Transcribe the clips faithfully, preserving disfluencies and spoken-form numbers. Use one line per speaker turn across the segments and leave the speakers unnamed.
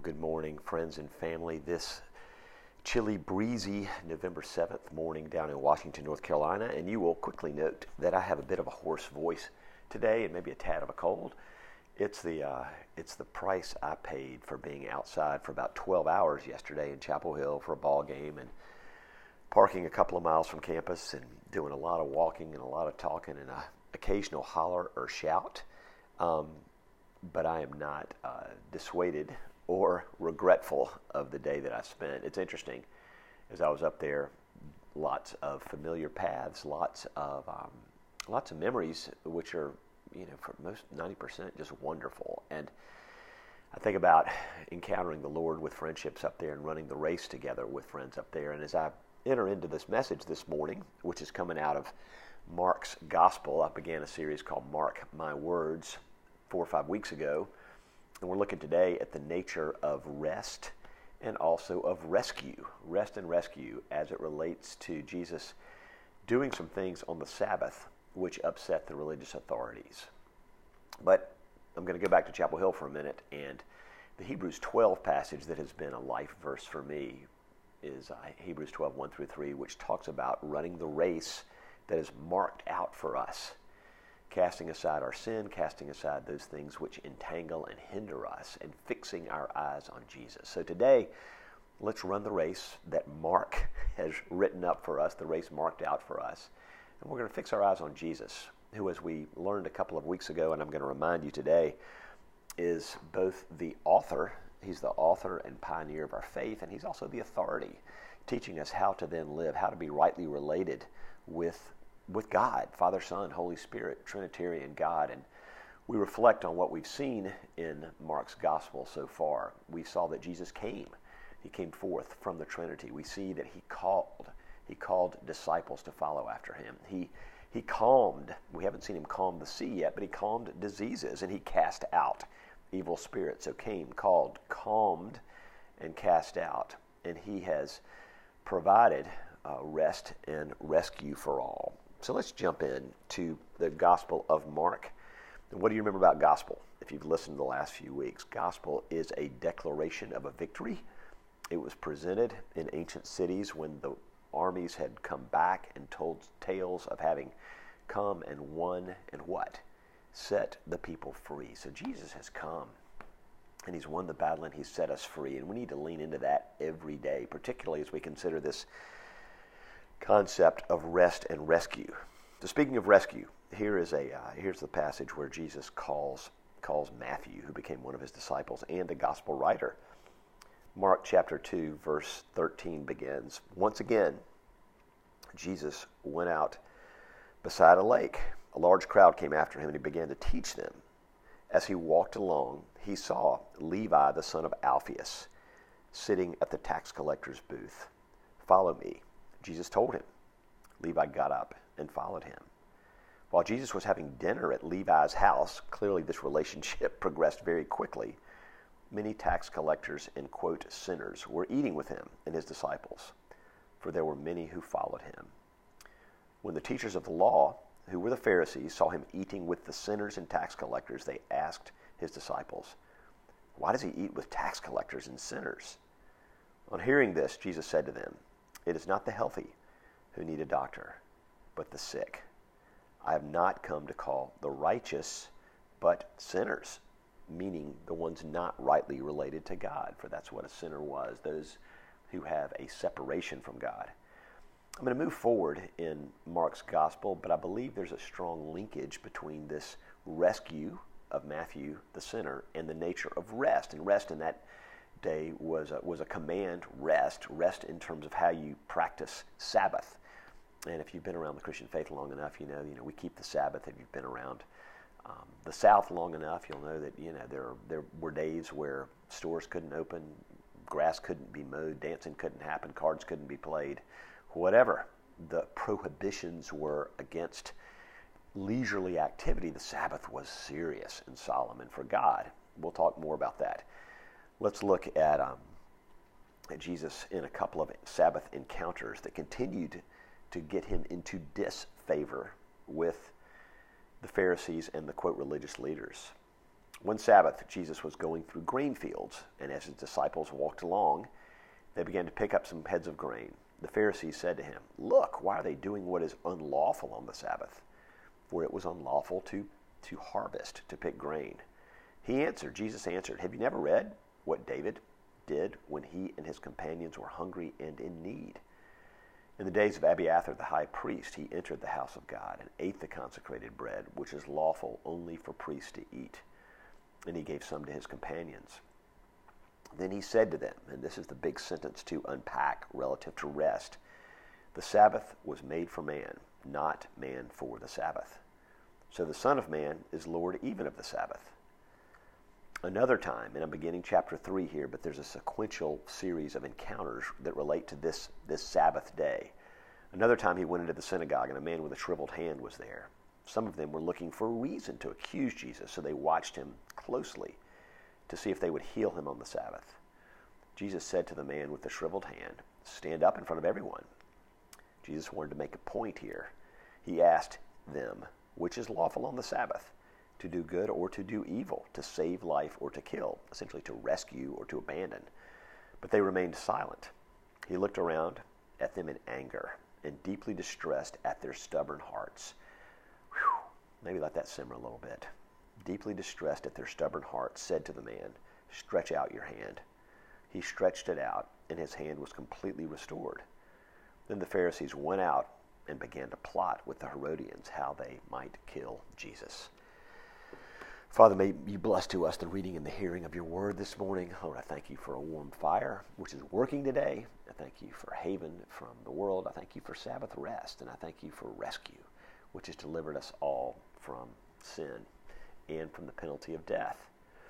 good morning, friends and family. This chilly, breezy November seventh morning down in Washington, North Carolina, and you will quickly note that I have a bit of a hoarse voice today and maybe a tad of a cold. It's the uh, it's the price I paid for being outside for about twelve hours yesterday in Chapel Hill for a ball game and parking a couple of miles from campus and doing a lot of walking and a lot of talking and an occasional holler or shout. Um, but I am not uh, dissuaded or regretful of the day that I spent. It's interesting, as I was up there, lots of familiar paths, lots of um, lots of memories, which are, you know, for most ninety percent just wonderful. And I think about encountering the Lord with friendships up there and running the race together with friends up there. And as I enter into this message this morning, which is coming out of Mark's Gospel, I began a series called Mark My Words four or five weeks ago. And we're looking today at the nature of rest and also of rescue, rest and rescue as it relates to Jesus doing some things on the Sabbath which upset the religious authorities. But I'm going to go back to Chapel Hill for a minute, and the Hebrews twelve passage that has been a life verse for me is uh, Hebrews twelve, one through three, which talks about running the race that is marked out for us, casting aside our sin, casting aside those things which entangle and hinder us, and fixing our eyes on Jesus. So today, let's run the race that Mark has written up for us, the race marked out for us. And we're going to fix our eyes on Jesus, who, as we learned a couple of weeks ago, and I'm going to remind you today, is both the author, he's the author and pioneer of our faith, and he's also the authority, teaching us how to then live, how to be rightly related with with God, Father, Son, Holy Spirit, Trinitarian God. And we reflect on what we've seen in Mark's Gospel so far. We saw that Jesus came. He came forth from the Trinity. We see that he called. He called disciples to follow after him. He he calmed. We haven't seen him calm the sea yet, but he calmed diseases, and he cast out evil spirits. So came, called, calmed, and cast out. And he has provided uh, rest and rescue for all. So let's jump in to the Gospel of Mark. And what do you remember about gospel? If you've listened to the last few weeks, gospel is a declaration of a victory. It was presented in ancient cities when the armies had come back and told tales of having come and won and what? Set the people free. So Jesus has come and he's won the battle and he's set us free. And we need to lean into that every day, particularly as we consider this concept of rest and rescue. So speaking of rescue, here is a uh, here's the passage where Jesus calls calls Matthew, who became one of his disciples and a gospel writer. Mark chapter two, verse thirteen begins, "Once again, Jesus went out beside a lake. A large crowd came after him, and he began to teach them. As he walked along, he saw Levi, the son of Alphaeus, sitting at the tax collector's booth. 'Follow me,' Jesus told him. Levi got up and followed him. While Jesus was having dinner at Levi's house, clearly this relationship progressed very quickly, many tax collectors and, quote, sinners were eating with him and his disciples, for there were many who followed him. When the teachers of the law, who were the Pharisees, saw him eating with the sinners and tax collectors, they asked his disciples, 'Why does he eat with tax collectors and sinners?' On hearing this, Jesus said to them, 'It is not the healthy who need a doctor, but the sick. I have not come to call the righteous, but sinners,' meaning the ones not rightly related to God, for that's what a sinner was, those who have a separation from God." I'm going to move forward in Mark's Gospel, but I believe there's a strong linkage between this rescue of Matthew, the sinner, and the nature of rest. And rest in that day was a, was a command, rest, rest in terms of how you practice Sabbath. And if you've been around the Christian faith long enough, you know, you know, we keep the Sabbath. If you've been around um, the South long enough, you'll know that, you know, there there were days where stores couldn't open, grass couldn't be mowed, dancing couldn't happen, cards couldn't be played, whatever the prohibitions were against leisurely activity. The Sabbath was serious and solemn, and for God, we'll talk more about that. Let's look at, um, at Jesus in a couple of Sabbath encounters that continued to get him into disfavor with the Pharisees and the, quote, religious leaders. One Sabbath, Jesus was going through grain fields, and as his disciples walked along, they began to pick up some heads of grain. The Pharisees said to him, "Look, why are they doing what is unlawful on the Sabbath?" For it was unlawful to, to harvest, to pick grain. He answered, Jesus answered, "Have you never read what David did when he and his companions were hungry and in need? In the days of Abiathar the high priest, he entered the house of God and ate the consecrated bread, which is lawful only for priests to eat. And he gave some to his companions. Then he said to them," and this is the big sentence to unpack relative to rest, "The Sabbath was made for man, not man for the Sabbath. So the Son of Man is Lord even of the Sabbath." Another time, and I'm beginning chapter three here, but there's a sequential series of encounters that relate to this, this Sabbath day. Another time he went into the synagogue, and a man with a shriveled hand was there. Some of them were looking for a reason to accuse Jesus, so they watched him closely to see if they would heal him on the Sabbath. Jesus said to the man with the shriveled hand, "Stand up in front of everyone." Jesus wanted to make a point here. He asked them, "Which is lawful on the Sabbath? To do good or to do evil, to save life or to kill," essentially to rescue or to abandon. But they remained silent. He looked around at them in anger and deeply distressed at their stubborn hearts. Whew, maybe let that simmer a little bit. Deeply distressed at their stubborn hearts, said to the man, "Stretch out your hand." He stretched it out, and his hand was completely restored. Then the Pharisees went out and began to plot with the Herodians how they might kill Jesus. Father, may you bless to us the reading and the hearing of your word this morning. Lord, I thank you for a warm fire, which is working today. I thank you for haven from the world. I thank you for Sabbath rest, and I thank you for rescue, which has delivered us all from sin and from the penalty of death.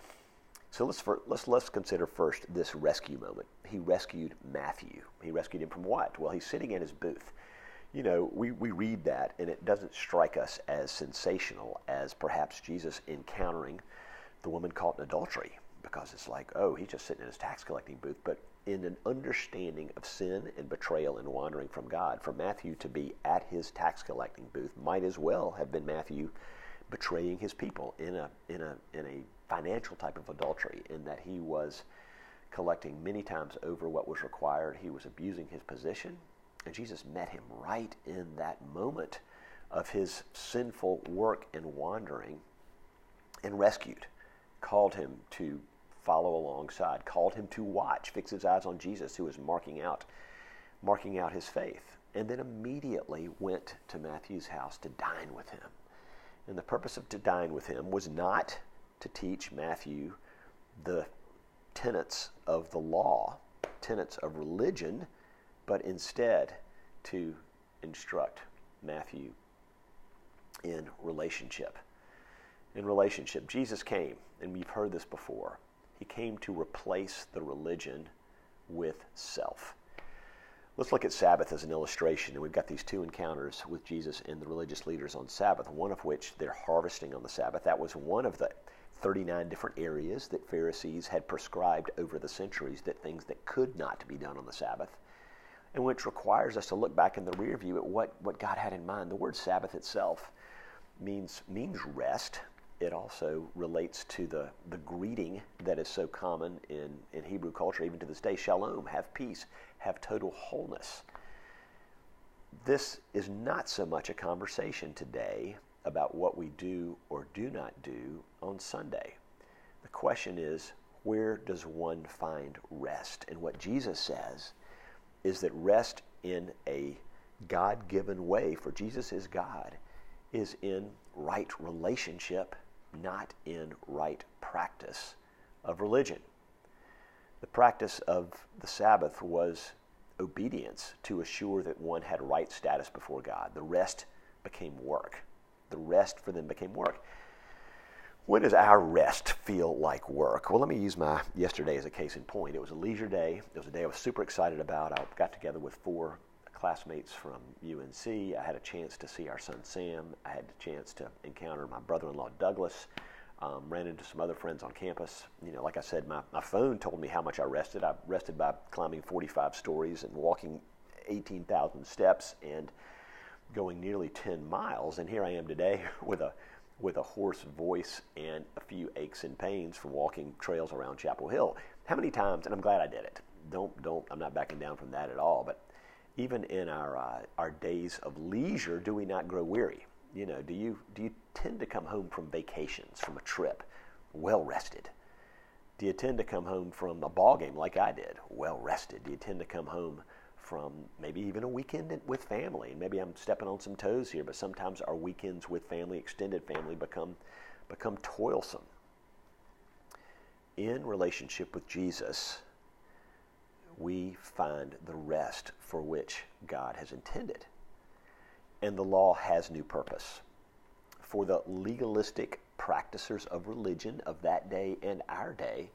So let's, for, let's let's consider first this rescue moment. He rescued Matthew. He rescued him from what? Well, he's sitting in his booth. You know, we, we read that, and it doesn't strike us as sensational as perhaps Jesus encountering the woman caught in adultery, because it's like, oh, he's just sitting in his tax collecting booth. But in an understanding of sin and betrayal and wandering from God, for Matthew to be at his tax collecting booth might as well have been Matthew betraying his people in a in a in a financial type of adultery, in that he was collecting many times over what was required. He was abusing his position, and Jesus met him right in that moment of his sinful work and wandering and rescued, called him to follow alongside, called him to watch, fix his eyes on Jesus, who was marking out marking out his faith, and then immediately went to Matthew's house to dine with him. And the purpose of to dine with him was not to teach Matthew the tenets of the law, tenets of religion, but instead to instruct Matthew in relationship. In relationship, Jesus came, and we've heard this before, he came to replace the religion with self. Let's look at Sabbath as an illustration, and we've got these two encounters with Jesus and the religious leaders on Sabbath, one of which they're harvesting on the Sabbath. That was one of the thirty-nine different areas that Pharisees had prescribed over the centuries, that things that could not be done on the Sabbath, and which requires us to look back in the rear view at what, what God had in mind. The word Sabbath itself means means rest. It also relates to the, the greeting that is so common in, in Hebrew culture, even to this day, shalom, have peace, have total wholeness. This is not so much a conversation today about what we do or do not do on Sunday. The question is, where does one find rest? And what Jesus says is that rest in a God-given way, for Jesus is God, is in right relationship, not in right practice of religion. The practice of the Sabbath was obedience to assure that one had right status before God. The rest became work. The rest for them became work. When does our rest feel like work? Well, let me use my yesterday as a case in point. It was a leisure day. It was a day I was super excited about. I got together with four classmates from U N C. I had a chance to see our son Sam. I had a chance to encounter my brother-in-law Douglas. Um, ran into some other friends on campus. You know, like I said, my, my phone told me how much I rested. I rested by climbing forty-five stories and walking eighteen thousand steps and going nearly ten miles. And here I am today with a with a hoarse voice and a few aches and pains from walking trails around Chapel Hill. How many times, and I'm glad I did it. Don't, don't, I'm not backing down from that at all, but even in our uh, our days of leisure, do we not grow weary? You know, do you do you tend to come home from vacations, from a trip, well rested? Do you tend to come home from a ball game like I did, well rested? Do you tend to come home from maybe even a weekend with family? And maybe I'm stepping on some toes here, but sometimes our weekends with family, extended family, become become toilsome. In relationship with Jesus, we find the rest for which God has intended. And the law has new purpose. For the legalistic practicers of religion of that day and our day,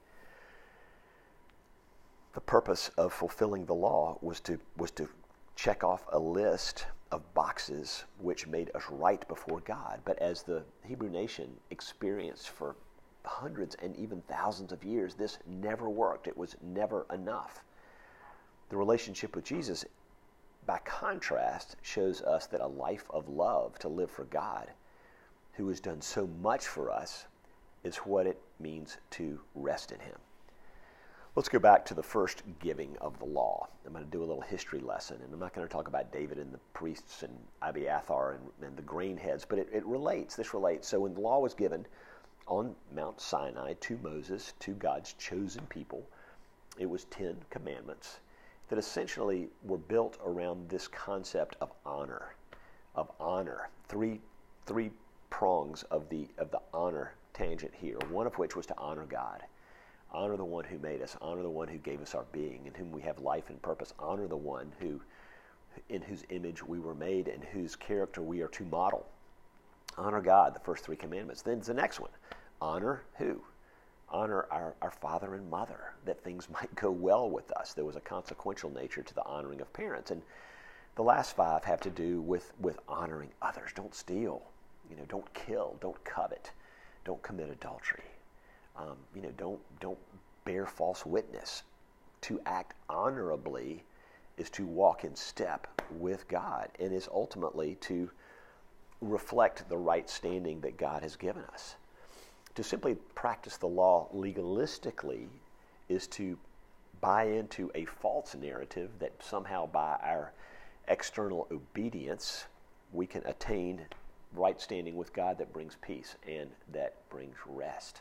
the purpose of fulfilling the law was to was to check off a list of boxes which made us right before God. But as the Hebrew nation experienced for hundreds and even thousands of years, this never worked. It was never enough. The relationship with Jesus, by contrast, shows us that a life of love to live for God, who has done so much for us, is what it means to rest in him. Let's go back to the first giving of the law. I'm going to do a little history lesson, and I'm not going to talk about David and the priests and Abiathar and, and the grain heads, but it, it relates. This relates. So when the law was given on Mount Sinai to Moses, to God's chosen people, it was Ten Commandments that essentially were built around this concept of honor, of honor. Three, three prongs of the of the honor tangent here. One of which was to honor God, honor the one who made us, honor the one who gave us our being, in whom we have life and purpose. Honor the one who, in whose image we were made, and whose character we are to model. Honor God. The first three commandments. Then the next one. Honor who? Honor our, our father and mother, that things might go well with us. There was a consequential nature to the honoring of parents. And the last five have to do with, with honoring others. Don't steal, you know, don't kill, don't covet, don't commit adultery. Um, you know, don't don't bear false witness. To act honorably is to walk in step with God, and is ultimately to reflect the right standing that God has given us. To simply practice the law legalistically is to buy into a false narrative that somehow by our external obedience we can attain right standing with God that brings peace and that brings rest.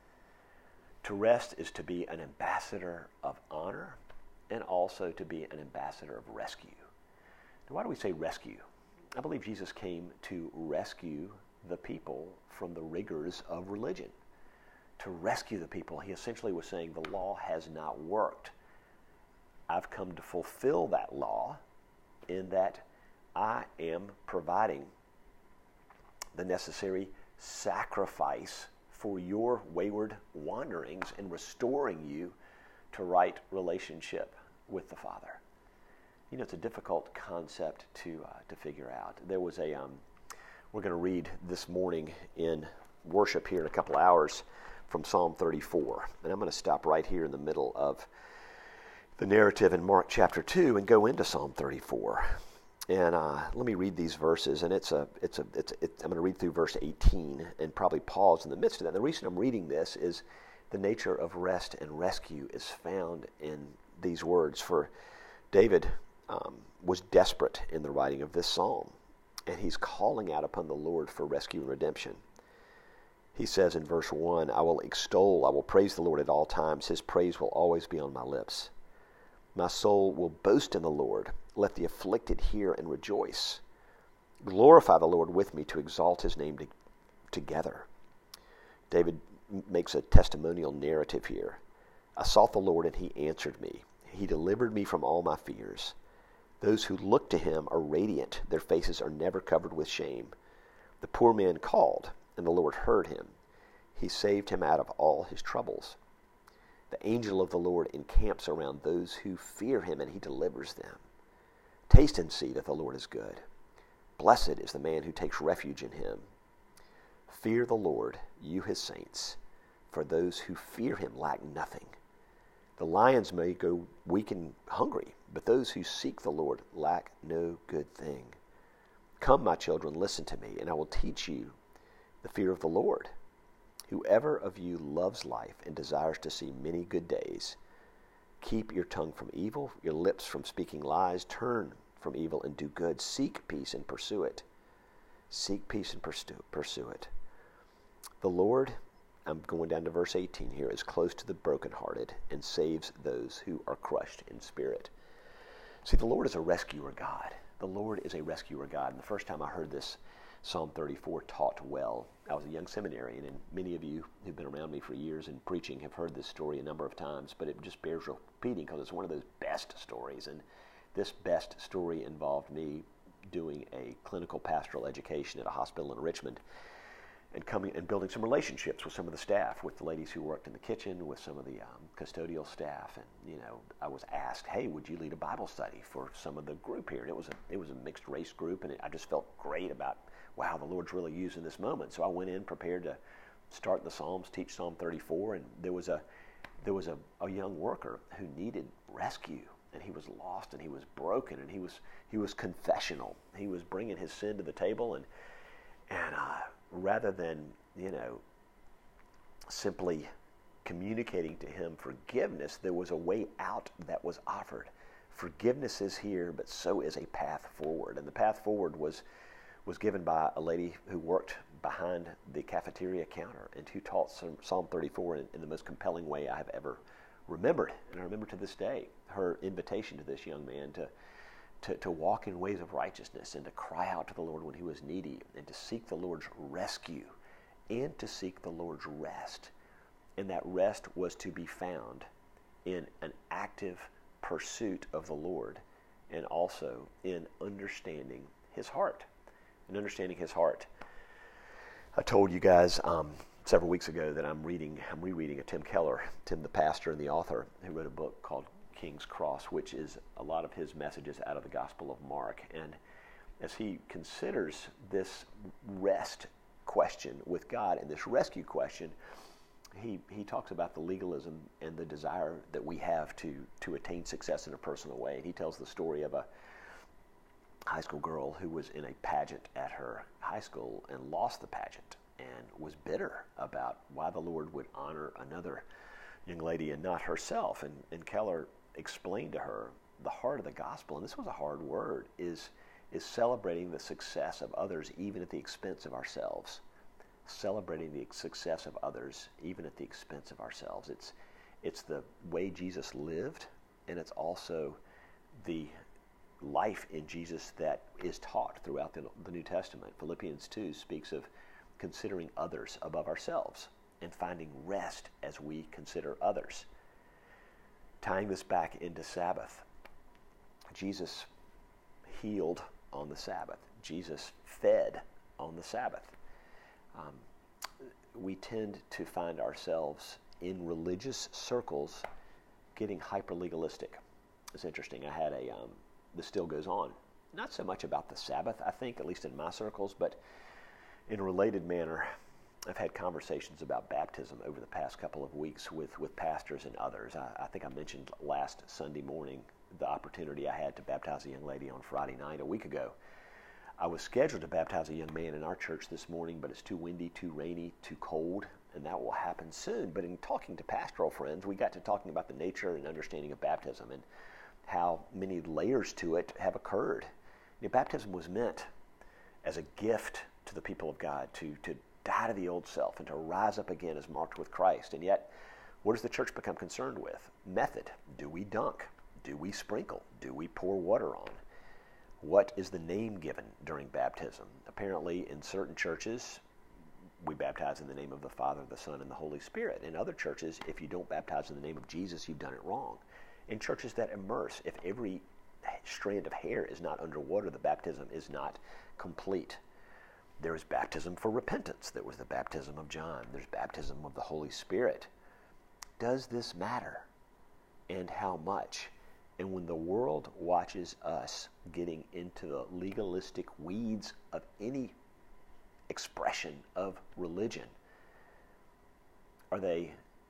To rest is to be an ambassador of honor and also to be an ambassador of rescue. Now, why do we say rescue? I believe Jesus came to rescue the people from the rigors of religion. To rescue the people, he essentially was saying the law has not worked. I've come to fulfill that law in that I am providing the necessary sacrifice for your wayward wanderings and restoring you to right relationship with the Father. You know, it's a difficult concept to uh, to figure out. There was a, um, we're going to read this morning in worship here in a couple hours from Psalm thirty-four. And I'm going to stop right here in the middle of the narrative in Mark chapter two and go into Psalm thirty-four. And uh, let me read these verses, and it's a, it's a, it's, a, it's I'm going to read through verse eighteen and probably pause in the midst of that. And the reason I'm reading this is the nature of rest and rescue is found in these words. For David um, was desperate in the writing of this psalm, and he's calling out upon the Lord for rescue and redemption. He says in verse one, I will extol, I will praise the Lord at all times. His praise will always be on my lips. My soul will boast in the Lord. Let the afflicted hear and rejoice. Glorify the Lord with me to exalt his name to, together. David makes a testimonial narrative here. I sought the Lord and he answered me. He delivered me from all my fears. Those who look to him are radiant. Their faces are never covered with shame. The poor man called, and the Lord heard him. He saved him out of all his troubles. The angel of the Lord encamps around those who fear him, and he delivers them. Taste and see that the Lord is good. Blessed is the man who takes refuge in him. Fear the Lord, you his saints, for those who fear him lack nothing. The lions may go weak and hungry, but those who seek the Lord lack no good thing. Come, my children, listen to me, and I will teach you the fear of the Lord. Whoever of you loves life and desires to see many good days, keep your tongue from evil, your lips from speaking lies. Turn from evil and do good. Seek peace and pursue it. Seek peace and pursue, pursue it. The Lord, I'm going down to verse eighteen here, is close to the brokenhearted and saves those who are crushed in spirit. See, the Lord is a rescuer God. The Lord is a rescuer God. And the first time I heard this Psalm thirty-four taught well, I was a young seminarian, and many of you who've been around me for years in preaching have heard this story a number of times, but it just bears repeating because it's one of those best stories. And this best story involved me doing a clinical pastoral education at a hospital in Richmond and coming and building some relationships with some of the staff, with the ladies who worked in the kitchen, with some of the um, custodial staff. And, you know, I was asked, hey, would you lead a Bible study for some of the group here? And it was a, it was a mixed race group, and it, I just felt great about, wow, the Lord's really using this moment. So I went in prepared to start the Psalms, teach Psalm thirty-four, and there was a there was a, a young worker who needed rescue, and he was lost, and he was broken, and he was he was confessional. He was bringing his sin to the table, and and uh, rather than, you know, simply communicating to him forgiveness, there was a way out that was offered. Forgiveness is here, but so is a path forward, and the path forward was. was given by a lady who worked behind the cafeteria counter and who taught Psalm thirty-four in, in the most compelling way I have ever remembered. And I remember to this day her invitation to this young man to, to, to walk in ways of righteousness and to cry out to the Lord when he was needy and to seek the Lord's rescue and to seek the Lord's rest. And that rest was to be found in an active pursuit of the Lord and also in understanding his heart. And understanding his heart. I told you guys um, several weeks ago that I'm reading, I'm rereading a Tim Keller, Tim the pastor and the author, who wrote a book called King's Cross, which is a lot of his messages out of the Gospel of Mark. And as he considers this rest question with God and this rescue question, he he talks about the legalism and the desire that we have to to attain success in a personal way. And he tells the story of a high school girl who was in a pageant at her high school and lost the pageant and was bitter about why the Lord would honor another young lady and not herself. And, and Keller explained to her the heart of the gospel, and this was a hard word, is, is celebrating the success of others even at the expense of ourselves. Celebrating the success of others even at the expense of ourselves. It's, it's the way Jesus lived, and it's also the life in Jesus that is taught throughout the, the New Testament. Philippians two speaks of considering others above ourselves and finding rest as we consider others. Tying this back into Sabbath, Jesus healed on the Sabbath. Jesus fed on the Sabbath. Um, we tend to find ourselves in religious circles getting hyper-legalistic. It's interesting. I had a um, this still goes on. Not so much about the Sabbath, I think, at least in my circles, but in a related manner, I've had conversations about baptism over the past couple of weeks with, with pastors and others. I, I think I mentioned last Sunday morning the opportunity I had to baptize a young lady on Friday night a week ago. I was scheduled to baptize a young man in our church this morning, but it's too windy, too rainy, too cold, and that will happen soon. But in talking to pastoral friends, we got to talking about the nature and understanding of baptism and how many layers to it have occurred. You know, baptism was meant as a gift to the people of God to, to die to the old self and to rise up again as marked with Christ. And yet, what does the church become concerned with? Method. Do we dunk? Do we sprinkle? Do we pour water on? What is the name given during baptism? Apparently, in certain churches, we baptize in the name of the Father, the Son, and the Holy Spirit. In other churches, if you don't baptize in the name of Jesus, you've done it wrong. In churches that immerse, if every strand of hair is not underwater, the baptism is not complete. There is baptism for repentance. There was the baptism of John. There's baptism of the Holy Spirit. Does this matter? And how much? And when the world watches us getting into the legalistic weeds of any expression of religion, are they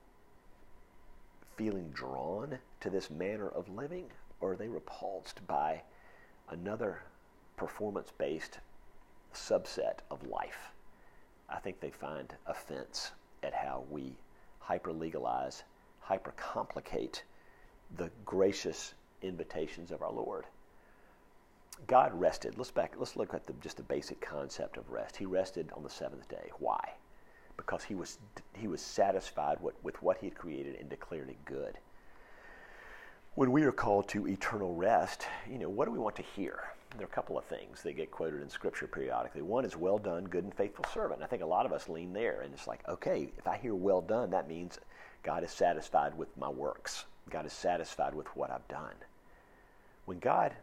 feeling drawn to this manner of living, or are they repulsed by another performance-based subset of life? I think they find offense at how we hyper-legalize, hyper-complicate the gracious invitations of our Lord. God rested. Let's back. Let's look at the, just the basic concept of rest. He rested on the seventh day. Why? Because he was he was satisfied with, with what he had created and declared it good. When we are called to eternal rest, you know, what do we want to hear? There are a couple of things that get quoted in Scripture periodically. One is, well done, good and faithful servant. And I think a lot of us lean there, and it's like, okay, if I hear well done, that means God is satisfied with my works. God is satisfied with what I've done. When God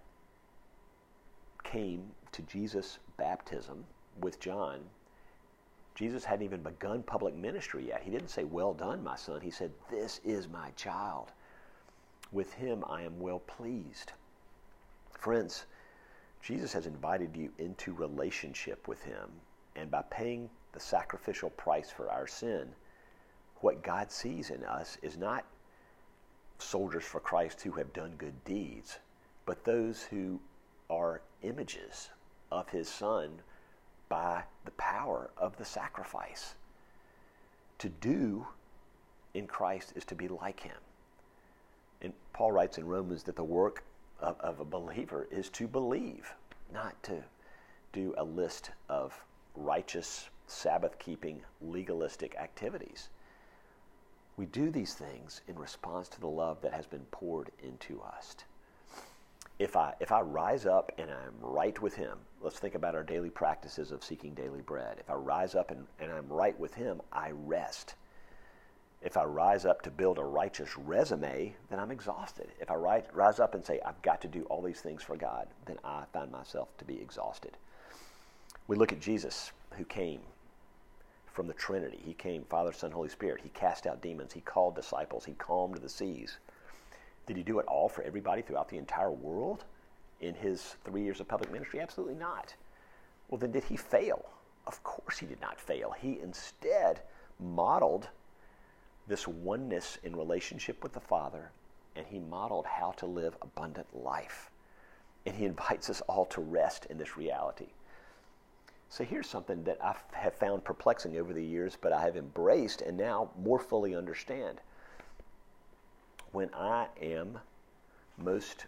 came to Jesus' baptism with John, Jesus hadn't even begun public ministry yet. He didn't say, well done, my son. He said, this is my child. With him I am well pleased. Friends, Jesus has invited you into relationship with him, and by paying the sacrificial price for our sin, what God sees in us is not soldiers for Christ who have done good deeds, but those who are images of his Son by the power of the sacrifice. To do in Christ is to be like him. And Paul writes in Romans that the work of, of a believer is to believe, not to do a list of righteous, Sabbath-keeping, legalistic activities. We do these things in response to the love that has been poured into us. If I if I rise up and I'm right with him, let's think about our daily practices of seeking daily bread. If I rise up and, and I'm right with him, I rest. If I rise up to build a righteous resume, then I'm exhausted. If I rise, rise up and say, I've got to do all these things for God, then I find myself to be exhausted. We look at Jesus, who came from the Trinity. He came, Father, Son, Holy Spirit. He cast out demons. He called disciples. He calmed the seas. Did he do it all for everybody throughout the entire world in his three years of public ministry? Absolutely not. Well, then did he fail? Of course he did not fail. He instead modeled this oneness in relationship with the Father, and he modeled how to live abundant life. And he invites us all to rest in this reality. So here's something that I have found perplexing over the years, but I have embraced and now more fully understand. When I am most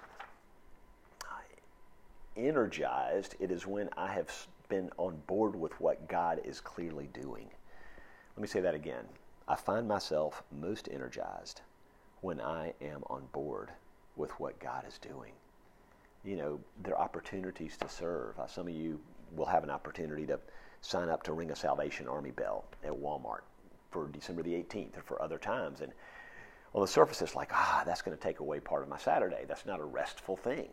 energized, it is when I have been on board with what God is clearly doing. Let me say that again. I find myself most energized when I am on board with what God is doing. You know, there are opportunities to serve. Uh, some of you will have an opportunity to sign up to ring a Salvation Army bell at Walmart for December the eighteenth or for other times. And on the surface, it's like, ah, that's going to take away part of my Saturday. That's not a restful thing.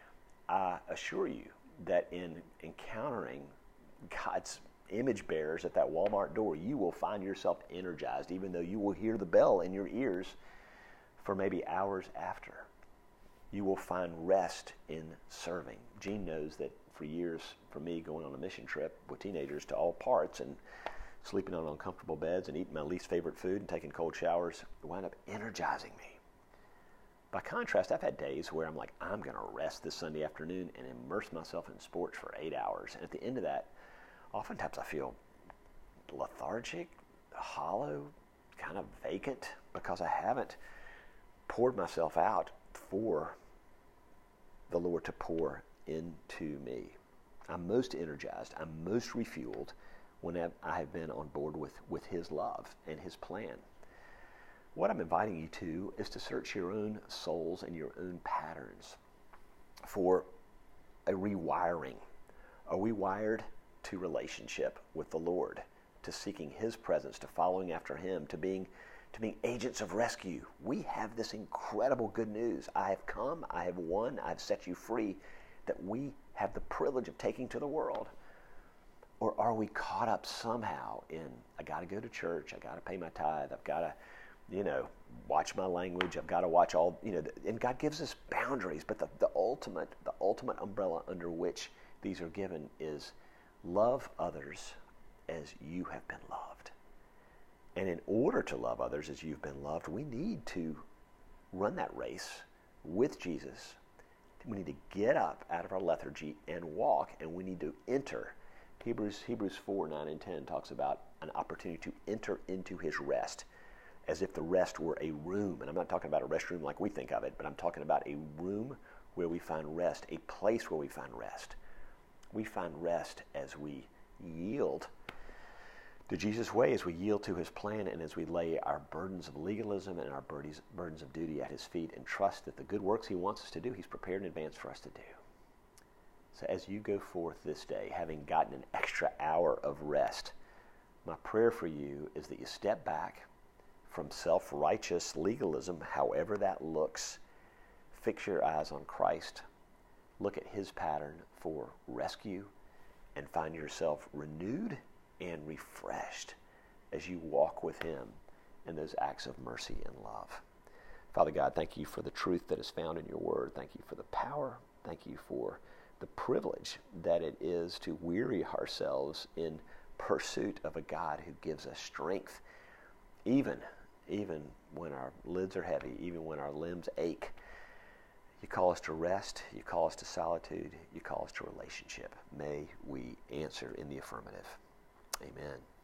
I assure you that in encountering God's image bearers at that Walmart door, you will find yourself energized, even though you will hear the bell in your ears for maybe hours after. You will find rest in serving. Gene knows that for years, for me, going on a mission trip with teenagers to all parts and sleeping on uncomfortable beds and eating my least favorite food and taking cold showers wound up energizing me. By contrast, I've had days where I'm like, I'm going to rest this Sunday afternoon and immerse myself in sports for eight hours. And at the end of that, oftentimes I feel lethargic, hollow, kind of vacant because I haven't poured myself out for the Lord to pour into me. I'm most energized, I'm most refueled when I have been on board with, with his love and his plan. What I'm inviting you to is to search your own souls and your own patterns for a rewiring. Are we wired to relationship with the Lord, to seeking his presence, to following after him, to being to being agents of rescue? We have this incredible good news. I have come, I have won, I have set you free, that we have the privilege of taking to the world. Or are we caught up somehow in, I got to go to church, I got to pay my tithe, I've got to, you know, watch my language, I've got to watch all, you know, and God gives us boundaries, but the, the ultimate, the ultimate umbrella under which these are given is love others as you have been loved. And in order to love others as you've been loved, we need to run that race with Jesus. We need to get up out of our lethargy and walk, and we need to enter Hebrews, Hebrews four, nine, and ten talks about an opportunity to enter into his rest, as if the rest were a room. And I'm not talking about a restroom like we think of it, but I'm talking about a room where we find rest, a place where we find rest. We find rest as we yield to Jesus' way, as we yield to his plan, and as we lay our burdens of legalism and our burdens, burdens of duty at his feet, and trust that the good works he wants us to do, he's prepared in advance for us to do. So as you go forth this day, having gotten an extra hour of rest, my prayer for you is that you step back from self-righteous legalism, however that looks. Fix your eyes on Christ. Look at his pattern for rescue and find yourself renewed and refreshed as you walk with him in those acts of mercy and love. Father God, thank you for the truth that is found in your word. Thank you for the power. Thank you for the privilege that it is to weary ourselves in pursuit of a God who gives us strength, even, even when our lids are heavy, even when our limbs ache. You call us to rest. You call us to solitude. You call us to relationship. May we answer in the affirmative. Amen.